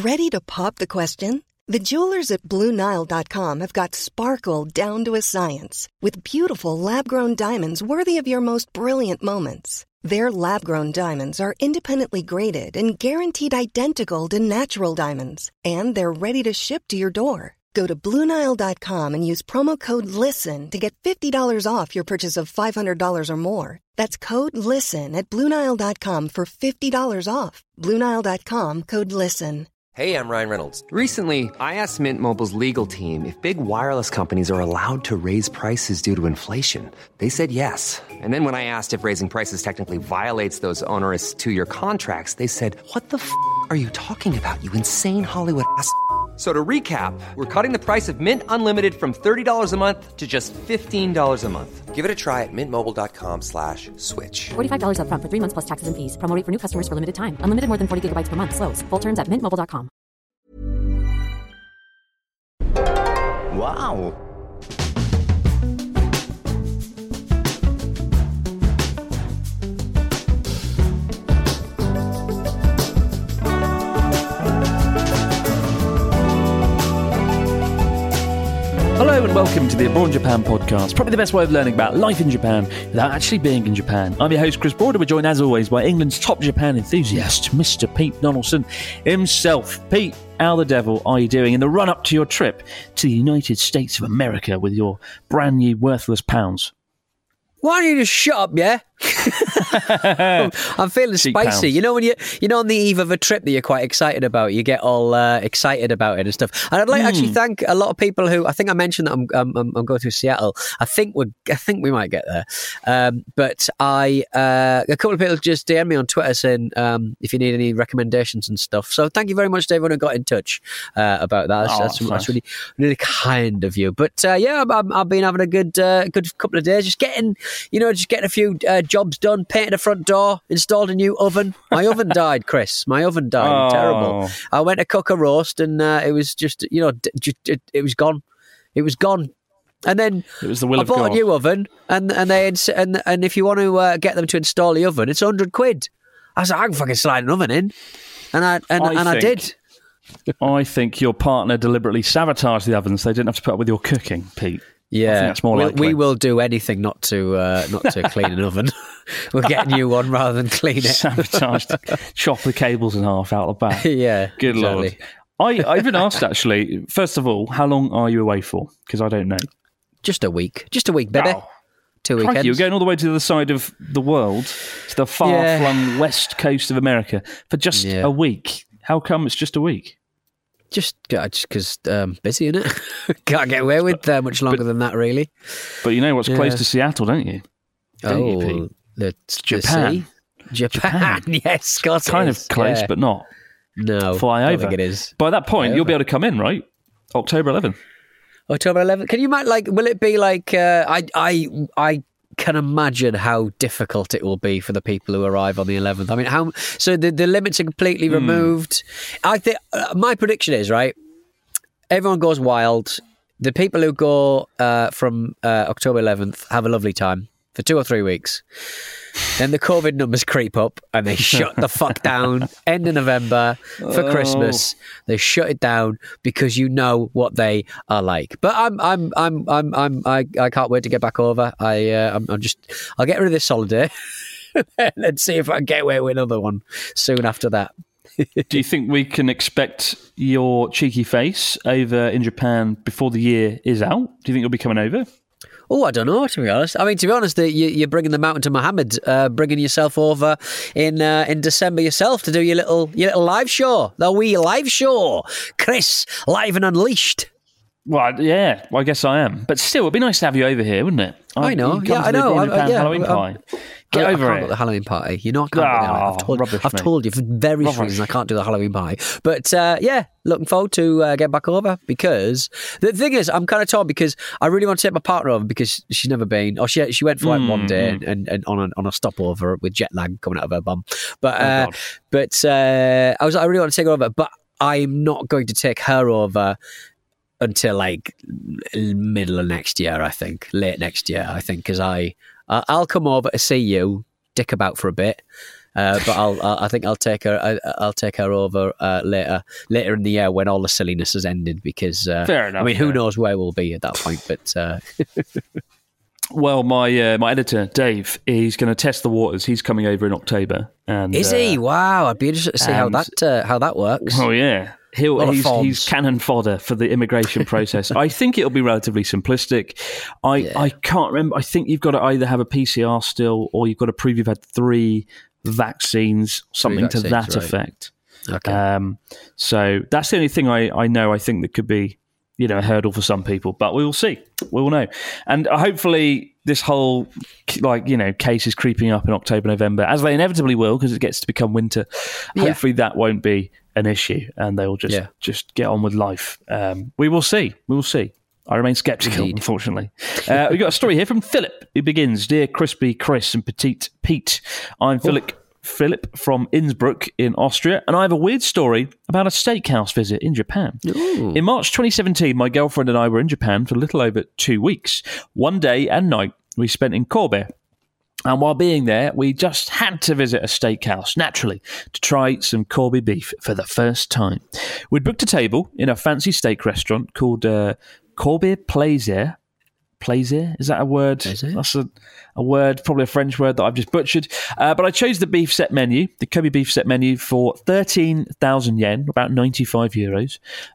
Ready to pop the question? The jewelers at BlueNile.com have got sparkle down to a science with beautiful lab-grown diamonds worthy of your most brilliant moments. Their lab-grown diamonds are independently graded and guaranteed identical to natural diamonds, and they're ready to ship to your door. Go to BlueNile.com and use promo code LISTEN to get $50 off your purchase of $500 or more. That's code LISTEN at BlueNile.com for $50 off. BlueNile.com, code LISTEN. Hey, I'm Ryan Reynolds. Recently, I asked Mint Mobile's legal team if big wireless companies are allowed to raise prices due to inflation. They said yes. And then when I asked if raising prices technically violates those onerous two-year contracts, they said, "What the f*** are you talking about, you insane Hollywood ass f- So to recap, we're cutting the price of Mint Unlimited from $30 a month to just $15 a month. Give it a try at mintmobile.com/switch. $45 up front for 3 months plus taxes and fees. Promo rate for new customers for limited time. Unlimited more than 40 gigabytes per month. Slows full terms at mintmobile.com. Wow. Hello and welcome to the Abroad in Japan podcast, probably the best way of learning about life in Japan without actually being in Japan. I'm your host, Chris Broader. We're joined as always by England's top Japan enthusiast, Mr. Pete Donaldson himself. Pete, how the devil are you doing in the run-up to your trip to the United States of America with your brand new worthless pounds? Why don't you just shut up, yeah? I'm feeling Cheap spicy. pounds. You know when you're on the eve of a trip that you're quite excited about, you get all excited about it and stuff. And I'd like to actually thank a lot of people who I think I mentioned that I'm going through Seattle. I think we might get there. But a couple of people just DM'd me on Twitter saying if you need any recommendations and stuff. So thank you very much to everyone who got in touch about that. That's really really kind of you. But yeah, I've been having a good couple of days, just getting a few jobs done, painted a front door, installed a new oven. My oven died, Chris. My oven died. Terrible. I went to cook a roast and it was just, it was gone. It was gone. And then It was the will I of bought God. a new oven and if you want to get them to install the oven, it's £100. I was like, I can fucking slide an oven in. And I did. I think your partner deliberately sabotaged the oven so they didn't have to put up with your cooking, Pete. Yeah, I think that's more likely. We will do anything not to clean an oven. We'll get a new one rather than clean it. Sabotaged, chop the cables in half out the back. Yeah, Good exactly. Lord. I've been asked, actually, first of all, how long are you away for? Because I don't know. Just a week, baby. Oh. 2 Crikey, weekends. you're going all the way to the other side of the world, to the far-flung west coast of America, for just a week. How come it's just a week? Just because busy, innit? Can't get away with much longer than that, really. But you know what's close to Seattle, don't you? Don't you, Pete? The Japan. sea? Japan. Yes, of course. Kind it of is. close, Yeah. but not. No, Fly I over. don't think it is. By that point, Fly you'll be over. able to come in, right? October 11th. October 11th. Can you imagine? Will it be like? I can imagine how difficult it will be for the people who arrive on the 11th. I mean, so the limits are completely removed. I think my prediction is right. Everyone goes wild. The people who go from October 11th have a lovely time for 2 or 3 weeks. Then the COVID numbers creep up and they shut the fuck down. End of November for Christmas, they shut it down because you know what they are like. But I can't wait to get back over. I'll get rid of this holiday and see if I can get away with another one soon after that. Do you think we can expect your cheeky face over in Japan before the year is out? Do you think you'll be coming over? Oh, I don't know, to be honest. I mean, to be honest, you're bringing the mountain to Mohammed, bringing yourself over in December yourself to do your little live show, the wee live show. Chris, live and unleashed. Well, yeah, I guess I am. But still, it'd be nice to have you over here, wouldn't it? I know. You come Yeah, to I the know. Abroad in Japan Yeah, Halloween party. Get I over can't it. go to the Halloween party. You know I can't go to the Halloween party. I've told you for various reasons I can't do the Halloween party. But yeah, looking forward to get back over because the thing is, I'm kind of torn because I really want to take my partner over because she's never been, or she went for like one day and on a stopover with jet lag coming out of her bum. But I really want to take her over, but I'm not going to take her over until like middle of next year, I think, late next year, I think, because I'll come over to see you, dick about for a bit, But I think I'll take her. I'll take her over later in the year when all the silliness has ended. Because fair enough. I mean, who knows where we'll be at that point? But well, my editor Dave, he's going to test the waters. He's coming over in October, and is he? Wow, I'd be interested to see how that works. Oh yeah. He's cannon fodder for the immigration process. I think it'll be relatively simplistic. I can't remember. I think you've got to either have a PCR still, or you've got to prove you've had 3 vaccines, something to that effect. Okay. So that's the only thing I know. I think that could be, a hurdle for some people, but we will see. We will know. And hopefully this whole, case is creeping up in October, November, as they inevitably will, because it gets to become winter. Yeah. Hopefully that won't be an issue, and they will just get on with life. We will see. We will see. I remain sceptical, unfortunately. We've got a story here from Philip, who begins, Dear Crispy Chris and Petite Pete, I'm Philip from Innsbruck in Austria, and I have a weird story about a steakhouse visit in Japan. Ooh. In March 2017, my girlfriend and I were in Japan for a little over 2 weeks. One day and night we spent in Kobe. And while being there, we just had to visit a steakhouse, naturally, to try some Kobe beef for the first time. We'd booked a table in a fancy steak restaurant called Kobe Plaisir. Plaisir? Is that a word? That's a word, probably a French word that I've just butchered. But I chose the beef set menu, the Kobe beef set menu, for 13,000 yen, about 95 euros,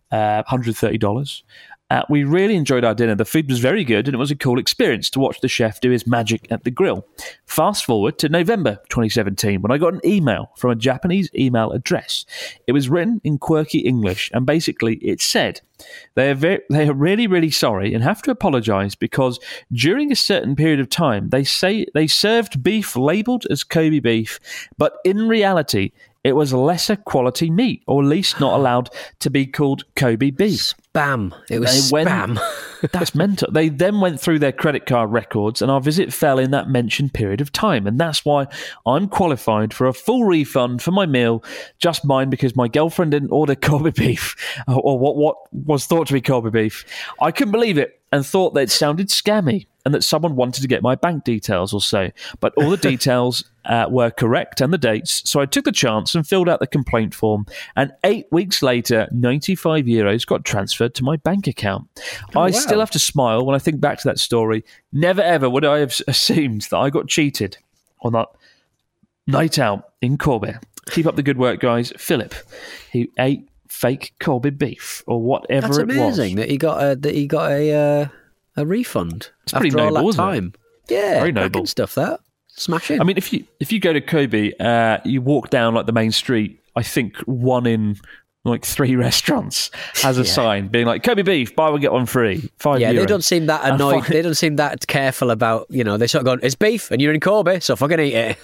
$130. We really enjoyed our dinner. The food was very good, and it was a cool experience to watch the chef do his magic at the grill. Fast forward to November 2017, when I got an email from a Japanese email address. It was written in quirky English, and basically it said, they are really, really sorry and have to apologise because during a certain period of time, they say they served beef labelled as Kobe beef, but in reality, it was lesser quality meat, or at least not allowed to be called Kobe beef. Spam. It was spam. That's mental. They then went through their credit card records, and our visit fell in that mentioned period of time. And that's why I'm qualified for a full refund for my meal, just mine, because my girlfriend didn't order Kobe beef, or what was thought to be Kobe beef. I couldn't believe it and thought that it sounded scammy and that someone wanted to get my bank details or so. But all the details were correct and the dates, so I took the chance and filled out the complaint form, and 8 weeks later, 95 euros got transferred to my bank account. I still have to smile when I think back to that story. Never ever would I have assumed that I got cheated on that night out in Kobe. Keep up the good work, guys. Philip, he ate fake Kobe beef or whatever it was. That's amazing that he got a refund. It's pretty after noble, all that isn't time. it? Yeah, very noble stuff. That smashing. I mean, if you go to Kobe, you walk down like the main street. I think 1 in like 3 restaurants has a sign being like Kobe beef, buy one get one free. €5. Yeah, they don't seem that annoyed. They don't seem that careful about, they sort of going, it's beef and you're in Kobe, so fucking eat it.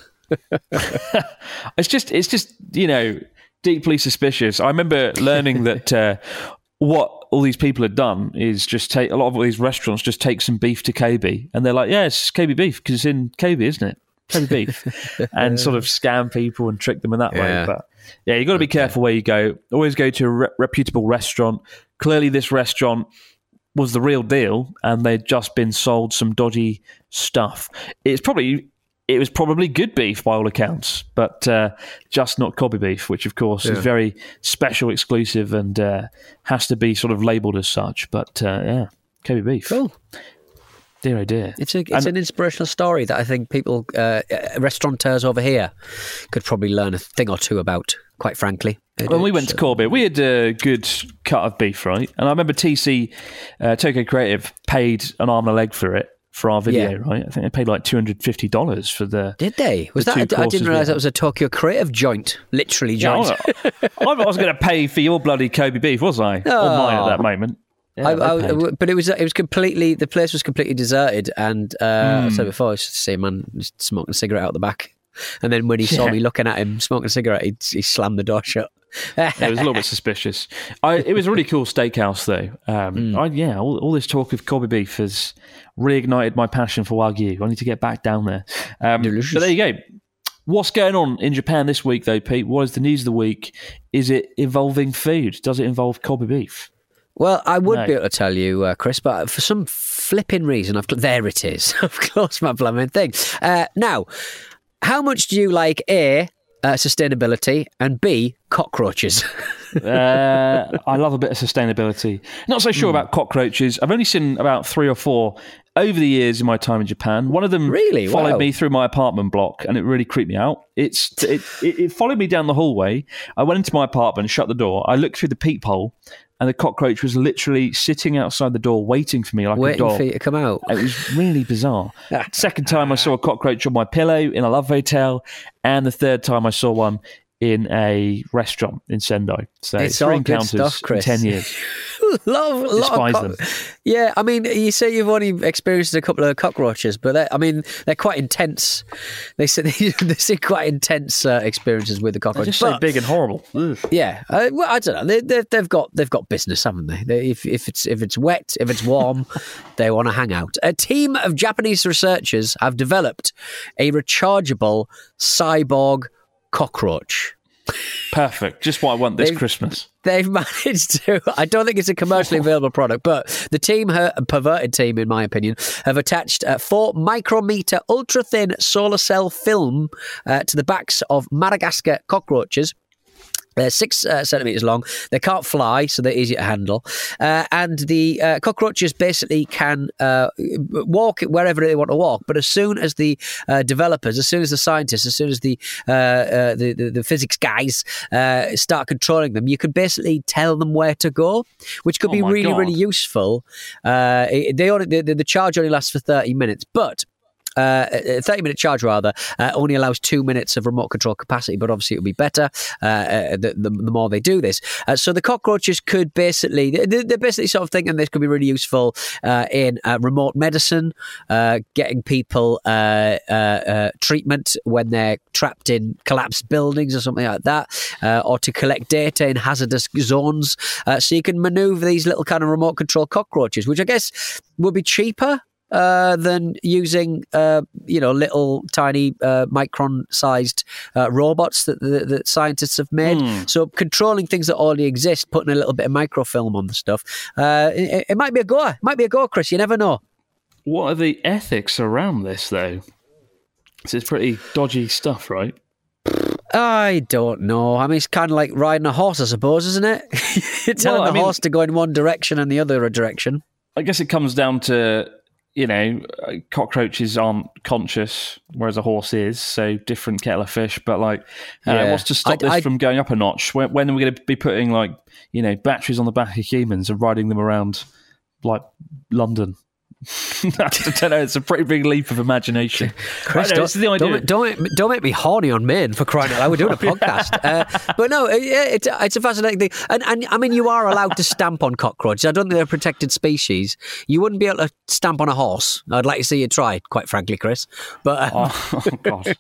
It's just deeply suspicious. I remember learning that what all these people had done is just take a lot of all these restaurants just take some beef to Kobe, and they're like, yeah, it's Kobe beef because it's in Kobe, isn't it? Kobe beef, and sort of scam people and trick them in that way. But yeah, you got to be careful where you go. Always go to a reputable restaurant. Clearly, this restaurant was the real deal, and they'd just been sold some dodgy stuff. It was probably good beef by all accounts, but just not Kobe beef, which of course is very special, exclusive, and has to be sort of labelled as such. But Kobe beef. Cool. Dear oh dear. It's an inspirational story that I think people, restaurateurs over here, could probably learn a thing or two about, quite frankly. When we went to Kobe, we had a good cut of beef, right? And I remember TC, Tokyo Creative, paid an arm and a leg for it. For our video, right? I think they paid like $250 for the. Did they? Was that? I didn't realise that was a Tokyo Creative joint, literally joint. Yeah, I was going to pay for your bloody Kobe beef, was I? Or mine at that moment. Yeah, but it was completely. The place was completely deserted, and I said before, I was just see a man just smoking a cigarette out the back, and then when he saw me looking at him smoking a cigarette, he slammed the door shut. It was a little bit suspicious. It was a really cool steakhouse, though. All this talk of Kobe beef has reignited my passion for Wagyu. I need to get back down there. Delicious. But there you go. What's going on in Japan this week, though, Pete? What is the news of the week? Is it involving food? Does it involve Kobe beef? Well, I would be able to tell you, Chris, but for some flipping reason, there it is. I've closed my blooming thing. Now, how much do you like A, sustainability, and B, cockroaches. I love a bit of sustainability. Not so sure about cockroaches. I've only seen about 3 or 4 over the years in my time in Japan. One of them Really? followed Wow. me through my apartment block, and it really creeped me out. It followed me down the hallway. I went into my apartment, shut the door. I looked through the peephole, and the cockroach was literally sitting outside the door waiting for me like a Waiting dog. for you to come out. It was really bizarre. Second time I saw a cockroach on my pillow in a love hotel, and the third time I saw one in a restaurant in Sendai. So It's 3 all good encounters stuff, in Chris. 10 years. Despise them. Yeah, I mean, you say you've only experienced a couple of cockroaches, but they're quite intense. They seem quite intense experiences with the They're cockroach. just so big and horrible. Ugh. Yeah, well, I don't know. They've got business, haven't they? If it's wet, if it's warm, they want to hang out. A team of Japanese researchers have developed a rechargeable cyborg cockroach. Perfect. Just what I want this Christmas. They've managed to. I don't think it's a commercially available product, but the team, a perverted team, in my opinion, have attached 4 micrometer ultra thin solar cell film to the backs of Madagascar cockroaches. They're 6 centimetres long. They can't fly, so they're easy to handle. And the cockroaches basically can walk wherever they want to walk. But as soon as the developers, as soon as the scientists, as soon as the physics guys start controlling them, you can basically tell them where to go, which could be my really, God. really useful. The charge only lasts for 30 minutes, but a 30-minute charge rather only allows 2 minutes of remote control capacity, but obviously it'll be better the more they do this. So the cockroaches could basically, they're basically sort of thinking this could be really useful in remote medicine, getting people treatment when they're trapped in collapsed buildings or something like that, or to collect data in hazardous zones. So you can maneuver these little kind of remote control cockroaches, which I guess would be cheaper than using, little tiny micron-sized robots that scientists have made. So controlling things that already exist, putting a little bit of microfilm on the stuff, it might be a go. It might be a go, Chris. You never know. What are the ethics around this, though? This is pretty dodgy stuff, right? I don't know. I mean, it's kind of like riding a horse, I suppose, isn't it? You're telling the horse to go in one direction and the other direction. I guess it comes down to, cockroaches aren't conscious, whereas a horse is, so different kettle of fish. But what's to stop this from going up a notch? When are we going to be putting batteries on the back of humans and riding them around like London? I don't know. It's a pretty big leap of imagination. Chris, this is the idea. Don't make me horny on Maine for crying out loud. We're doing a podcast. But no, it's a fascinating thing. And I mean, you are allowed to stamp on cockroaches. I don't think they're a protected species. You wouldn't be able to stamp on a horse. I'd like to see you try, quite frankly, Chris. But Oh, God.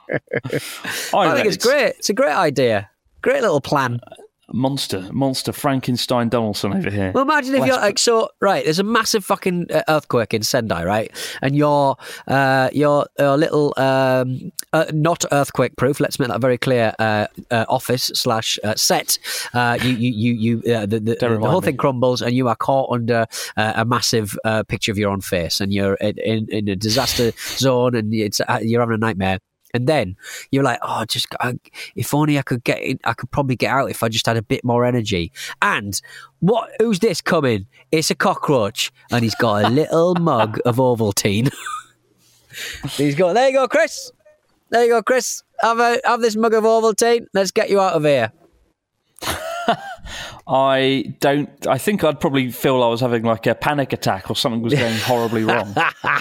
I think it's great. It's a great idea. Great little plan. Monster Frankenstein Donaldson over here. Well, imagine if you're there's a massive fucking earthquake in Sendai, right? And your little not earthquake proof. Let's make that very clear. Office / set. The whole thing crumbles, and you are caught under a massive picture of your own face, and you're in a disaster zone, and you're having a nightmare. And then you're like, if only I could I could probably get out if I just had a bit more energy. And who's this coming? It's a cockroach, and he's got a little mug of Ovaltine. There you go, Chris. There you go, Chris. Have this mug of Ovaltine. Let's get you out of here. I think I'd probably feel I was having like a panic attack or something was going horribly wrong.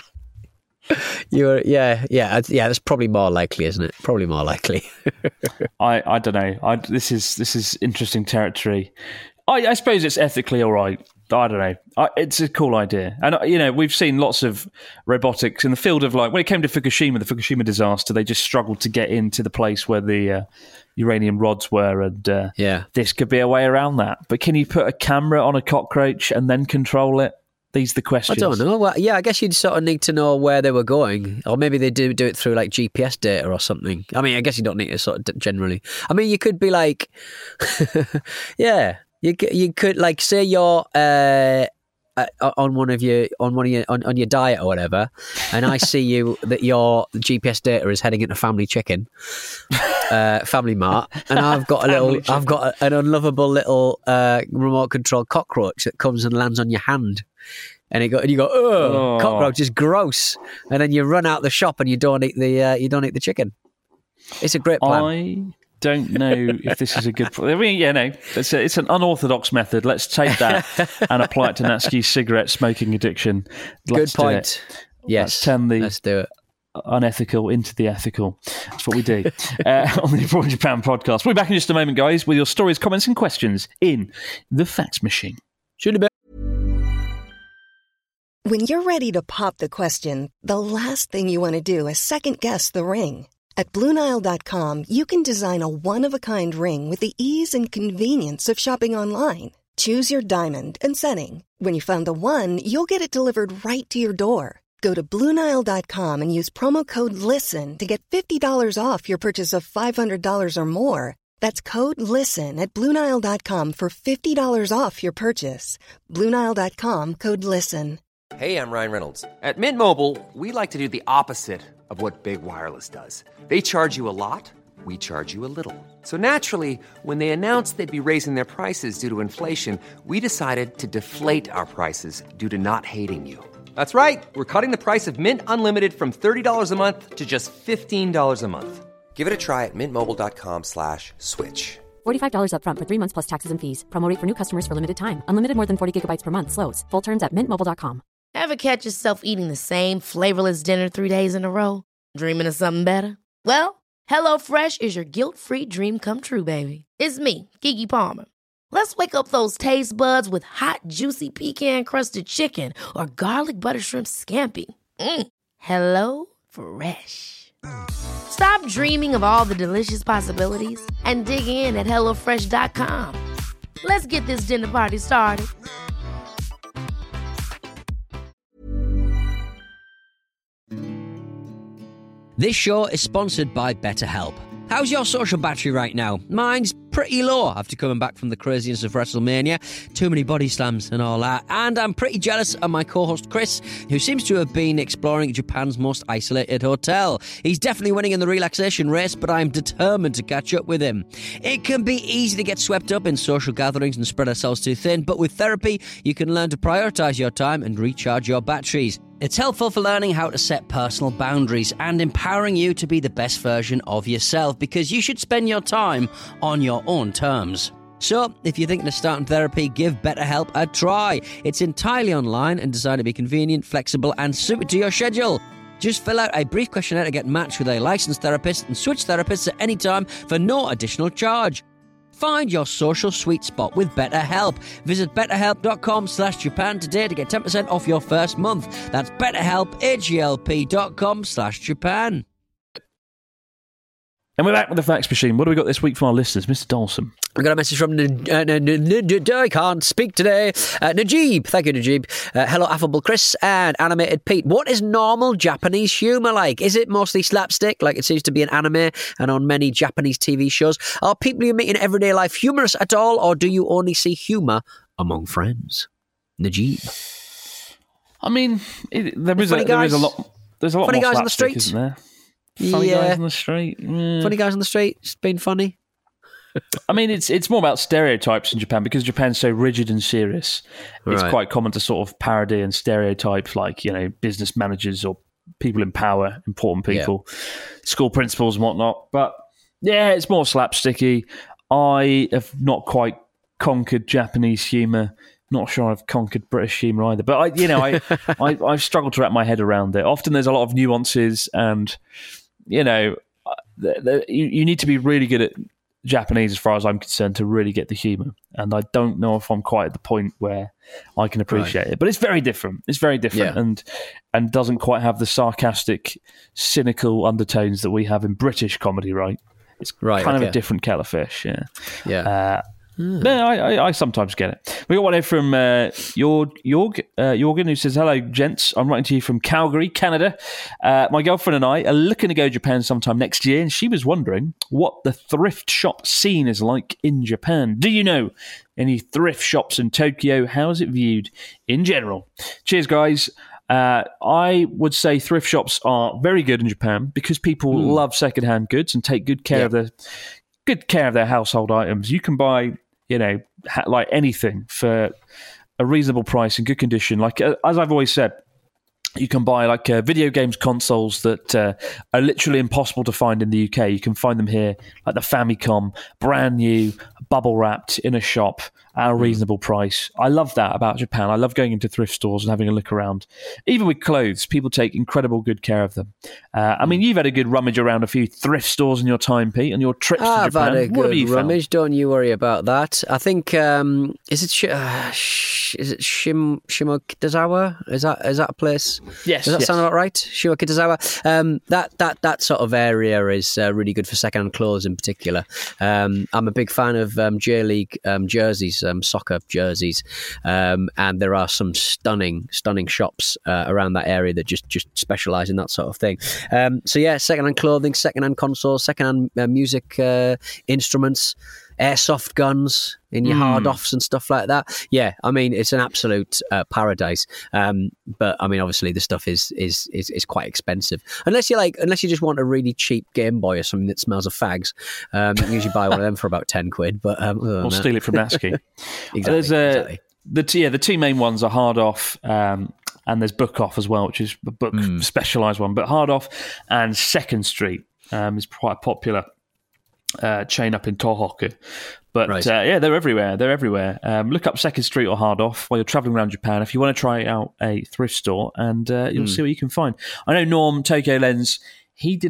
That's probably more likely, isn't it? Probably more likely. I don't know. This is interesting territory. I suppose it's ethically all right. I don't know. It's a cool idea, and we've seen lots of robotics in the field of when it came to the Fukushima disaster. They just struggled to get into the place where the uranium rods were, and this could be a way around that. But can you put a camera on a cockroach and then control it? These are the questions. I don't know. Well, yeah, I guess you'd sort of need to know where they were going, or maybe they do it through like GPS data or something. I mean, I guess you don't need to sort of generally. I mean, you could be like, you could like say you're on your diet or whatever, and I see you that your GPS data is heading into Family Chicken, Family Mart, and I've got an unlovable little remote control cockroach that comes and lands on your hand. And you go, oh, cockroach is gross. And then you run out the shop and you don't eat the chicken. It's a great plan. I don't know if this is a good. I mean, it's an unorthodox method. Let's take that and apply it to Natsuki's cigarette smoking addiction. Good point. Yes, let's do it. Unethical into the ethical. That's what we do on the Abroad in Japan podcast. We'll be back in just a moment, guys, with your stories, comments, and questions in the fax machine. When you're ready to pop the question, the last thing you want to do is second-guess the ring. At BlueNile.com, you can design a one-of-a-kind ring with the ease and convenience of shopping online. Choose your diamond and setting. When you find the one, you'll get it delivered right to your door. Go to BlueNile.com and use promo code LISTEN to get $50 off your purchase of $500 or more. That's code LISTEN at BlueNile.com for $50 off your purchase. BlueNile.com, code LISTEN. Hey, I'm Ryan Reynolds. At Mint Mobile, we like to do the opposite of what Big Wireless does. They charge you a lot, we charge you a little. So naturally, when they announced they'd be raising their prices due to inflation, we decided to deflate our prices due to not hating you. That's right. We're cutting the price of Mint Unlimited from $30 a month to just $15 a month. Give it a try at mintmobile.com/switch. $45 up front for 3 months plus taxes and fees. Promo rate for new customers for limited time. Unlimited more than 40 gigabytes per month. Slows full terms at mintmobile.com. Ever catch yourself eating the same flavorless dinner 3 days in a row? Dreaming of something better? Well, HelloFresh is your guilt-free dream come true, baby. It's me, Keke Palmer. Let's wake up those taste buds with hot, juicy pecan-crusted chicken or garlic butter shrimp scampi. HelloFresh. Stop dreaming of all the delicious possibilities and dig in at HelloFresh.com. Let's get this dinner party started. This show is sponsored by BetterHelp. How's your social battery right now? Mine's pretty low after coming back from the craziness of WrestleMania. Too many body slams and all that. And I'm pretty jealous of my co-host Chris, who seems to have been exploring Japan's most isolated hotel. He's definitely winning in the relaxation race, but I'm determined to catch up with him. It can be easy to get swept up in social gatherings and spread ourselves too thin, but with therapy, you can learn to prioritise your time and recharge your batteries. It's helpful for learning how to set personal boundaries and empowering you to be the best version of yourself, because you should spend your time on your own terms. So, if you're thinking of starting therapy, give BetterHelp a try. It's entirely online and designed to be convenient, flexible and suited to your schedule. Just fill out a brief questionnaire to get matched with a licensed therapist and switch therapists at any time for no additional charge. Find your social sweet spot with BetterHelp. Visit betterhelp.com/Japan today to get 10% off your first month. That's BetterHelp, HELP.com/Japan. And we're back with the fax machine. What do we got this week from our listeners, Mr. Dawson? We got a message from I can't speak today. Najib. Thank you, Najib. Hello, affable Chris and animated Pete. What is normal Japanese humour like? Is it mostly slapstick, like it seems to be in anime and on many Japanese TV shows? Are people you meet in everyday life humorous at all, or do you only see humour among friends? Najib. I mean, there's a lot funny more guys on the slapstick, street, isn't there? Funny guys on the street. Funny guys on the street. It's been funny. I mean, it's more about stereotypes in Japan because Japan's so rigid and serious. It's Right. quite common to sort of parody and stereotype, like, business managers or people in power, important people, school principals and whatnot. But yeah, it's more slapsticky. I have not quite conquered Japanese humour. Not sure I've conquered British humour either. But I've struggled to wrap my head around it. Often there's a lot of nuances, and you need to be really good at Japanese, as far as I'm concerned, to really get the humour. And I don't know if I'm quite at the point where I can appreciate it. But it's very different. It's very different, and doesn't quite have the sarcastic, cynical undertones that we have in British comedy. Right? It's kind of a different kettle of fish. Yeah. No, I sometimes get it. We got one here from Jorgen, who says, "Hello, gents. I'm writing to you from Calgary, Canada. My girlfriend and I are looking to go to Japan sometime next year, and she was wondering what the thrift shop scene is like in Japan. Do you know any thrift shops in Tokyo? How is it viewed in general? Cheers, guys." I would say thrift shops are very good in Japan because people love secondhand goods and take good care of their household items. You can buy, like anything for a reasonable price in good condition. Like as I've always said, you can buy like video games consoles that are literally impossible to find in the UK. You can find them here, like the Famicom, brand new, bubble wrapped in a shop at a reasonable price. I love that about Japan. I love going into thrift stores and having a look around. Even with clothes, people take incredible good care of them. I mean, you've had a good rummage around a few thrift stores in your time, Pete, on your trips to Japan. I've had a What have good you found? rummage. Don't you worry about that. I think is it Shimokitazawa? Is that a place? Yes. Does that yes. sound about right? Shimokitazawa. That sort of area is really good for second-hand clothes in particular. I'm a big fan of J League jerseys. Soccer jerseys, and there are some stunning shops around that area that just specialise in that sort of thing. So yeah, second-hand clothing, second-hand consoles, second-hand music instruments, airsoft guns in your hard-offs and stuff like that. Yeah, I mean, it's an absolute paradise. But I mean, obviously, the stuff is quite expensive. Unless you just want a really cheap Game Boy or something that smells of fags, you can usually buy one of them for about £10. But Or steal it from Nasky. Exactly. The two main ones are Hard Off, and there's Book Off as well, which is a book specialised one. But Hard Off and Second Street is quite a popular chain up in Tohoku. But Right. they're everywhere. Look up Second Street or Hard Off while you're travelling around Japan if you want to try out a thrift store, and you'll see what you can find. I know Norm Tokyo Lens. He's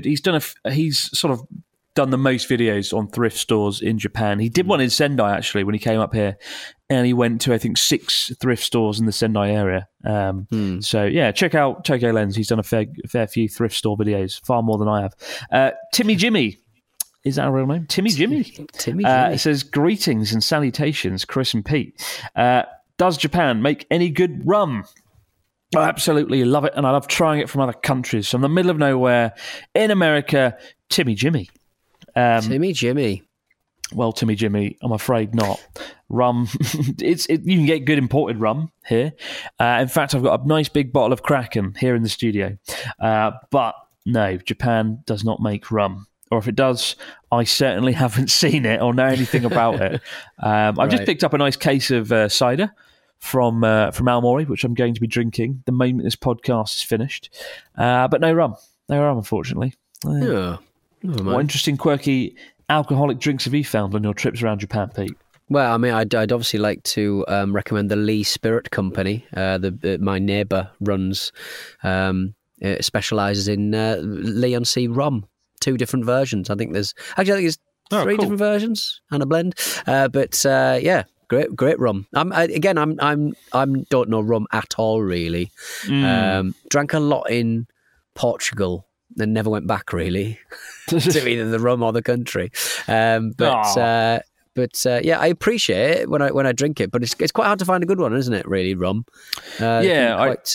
sort of done the most videos on thrift stores in Japan. He did one in Sendai actually when he came up here, and he went to I think 6 thrift stores in the Sendai area. So yeah, check out Tokyo Lens. He's done a fair few thrift store videos, far more than I have. Timmy Jimmy. Is that a real name? Timmy Jimmy? Timmy Jimmy. It says, greetings and salutations, Chris and Pete. Does Japan make any good rum? I absolutely love it, and I love trying it from other countries. From the middle of nowhere, in America, Timmy Jimmy. Timmy Jimmy. Well, Timmy Jimmy, I'm afraid not. Rum, you can get good imported rum here. In fact, I've got a nice big bottle of Kraken here in the studio. But no, Japan does not make rum. Or if it does, I certainly haven't seen it or know anything about it. I've just picked up a nice case of cider from Aomori, which I'm going to be drinking the moment this podcast is finished. But no rum, unfortunately. Yeah. What interesting, quirky alcoholic drinks have you found on your trips around Japan, Pete? Well, I mean, I'd obviously like to recommend the Lee Spirit Company. My neighbour runs, specialises in Leon C rum. 2 different versions. I think there's 3 different versions and a blend. But yeah, great rum. I don't know rum at all really. Drank a lot in Portugal and never went back really to either the rum or the country. But yeah, I appreciate it when I drink it. But it's quite hard to find a good one, isn't it? Really, rum. Quite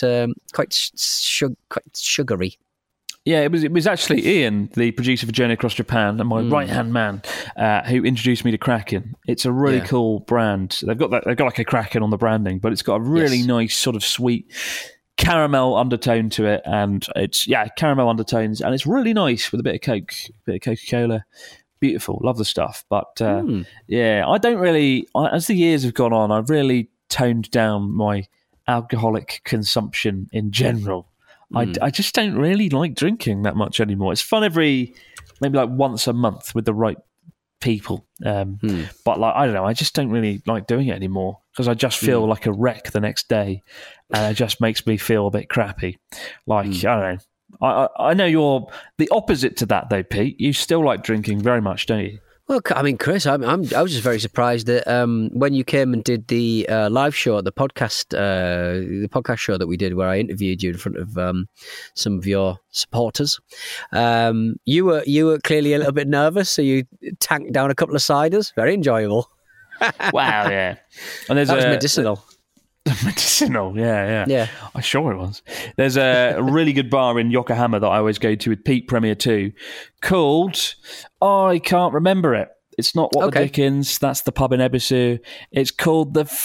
sugary. Yeah, it was actually Ian, the producer for Journey Across Japan, and my right-hand man, who introduced me to Kraken. It's a really cool brand. They've got like a Kraken on the branding, but it's got a really nice sort of sweet caramel undertone to it, and it's caramel undertones, and it's really nice with a bit of Coke, a bit of Coca-Cola. Beautiful, love the stuff. But I don't really. As the years have gone on, I've really toned down my alcoholic consumption in general. I just don't really like drinking that much anymore. It's fun maybe like once a month with the right people. But like, I don't know, I just don't really like doing it anymore because I just feel like a wreck the next day, and it just makes me feel a bit crappy. Like, I don't know. I know you're the opposite to that though, Pete. You still like drinking very much, don't you? Well, I mean, Chris, I was just very surprised that when you came and did the live show, the podcast show that we did, where I interviewed you in front of some of your supporters, you were clearly a little bit nervous, so you tanked down a couple of ciders. Very enjoyable. Wow, yeah. And there's That was medicinal. Medicinal, yeah. Yeah. I'm sure it was. There's a really good bar in Yokohama that I always go to with Pete Premier 2 called, I can't remember it. It's not What the Dickens. That's the pub in Ebisu. It's called the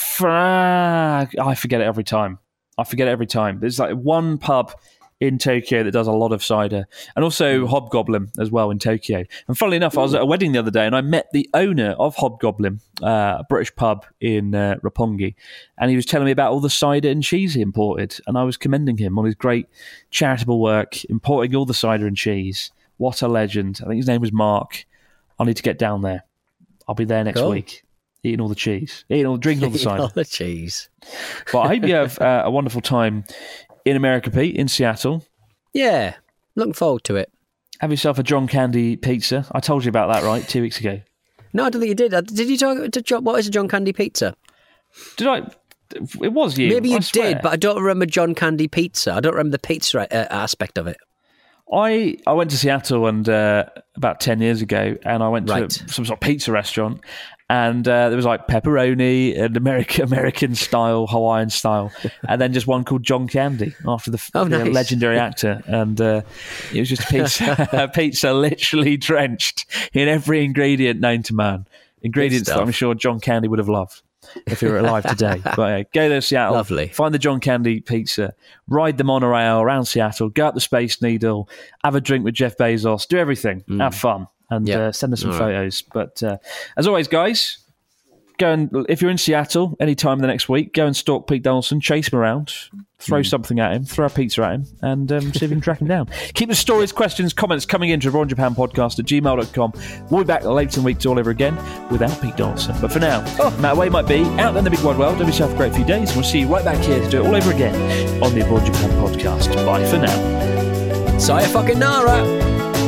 I forget it every time. There's like one pub in Tokyo that does a lot of cider, and also Hobgoblin as well in Tokyo. And funnily enough, I was at a wedding the other day and I met the owner of Hobgoblin, a British pub in Roppongi, and he was telling me about all the cider and cheese he imported, and I was commending him on his great charitable work importing all the cider and cheese. What a legend. I think his name was Mark. I need to get down there. I'll be there next week, eating all the cheese, drinking all the cider. All the cheese. But I hope you have a wonderful time in America, Pete, in Seattle. Yeah, looking forward to it. Have yourself a John Candy pizza. I told you about that, right, 2 weeks ago. No, I don't think you did. Did you talk to John? What is a John Candy pizza? Did I? It was you. Maybe you did, but I don't remember John Candy pizza. I don't remember the pizza aspect of it. I went to Seattle and about 10 years ago, and I went to some sort of pizza restaurant, and there was like pepperoni and American style, Hawaiian style, and then just one called John Candy after the legendary actor, and it was just pizza literally drenched in every ingredient known to man. Ingredients that I'm sure John Candy would have loved if he were alive today. But go there, Seattle. Lovely. Find the John Candy pizza. Ride the monorail around Seattle. Go up the Space Needle. Have a drink with Jeff Bezos. Do everything. Have fun. And send us some photos. But as always, guys, go and, if you're in Seattle any time in the next week, go and stalk Pete Donaldson, chase him around, throw something at him, throw a pizza at him, and see if you can track him down. Keep the stories, questions, comments coming in to abroadinjapanpodcast@gmail.com. We'll be back later in the week to all over again without Pete Donaldson. But for now, no matter where you might be, out in the big wide world, have yourself a great few days, and we'll see you right back here to do it all over again on the Abroad Japan Podcast. Bye for now. Sayonara.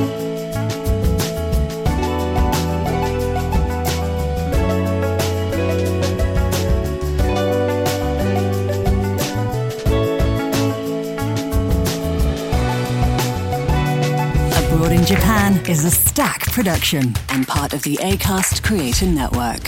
Abroad in Japan is a Stack production and part of the Acast Creator Network.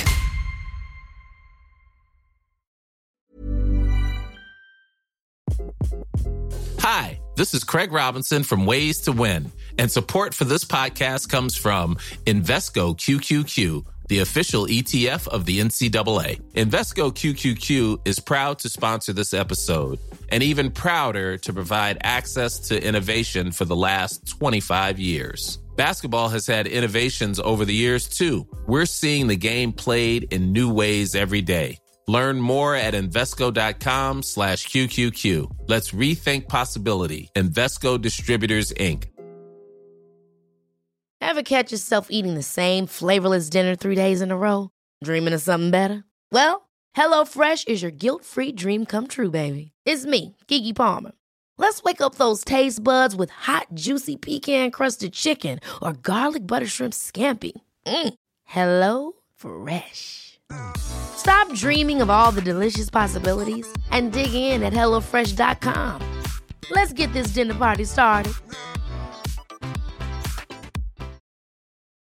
Hi, this is Craig Robinson from Ways to Win, and support for this podcast comes from Invesco QQQ, the official ETF of the NCAA. Invesco QQQ is proud to sponsor this episode, and even prouder to provide access to innovation for the last 25 years. Basketball has had innovations over the years, too. We're seeing the game played in new ways every day. Learn more at Invesco.com/QQQ. Let's rethink possibility. Invesco Distributors, Inc. Ever catch yourself eating the same flavorless dinner 3 days in a row? Dreaming of something better? Well, HelloFresh is your guilt-free dream come true, baby. It's me, Keke Palmer. Let's wake up those taste buds with hot, juicy pecan-crusted chicken or garlic butter shrimp scampi. Hello Fresh. Stop dreaming of all the delicious possibilities and dig in at HelloFresh.com. Let's get this dinner party started.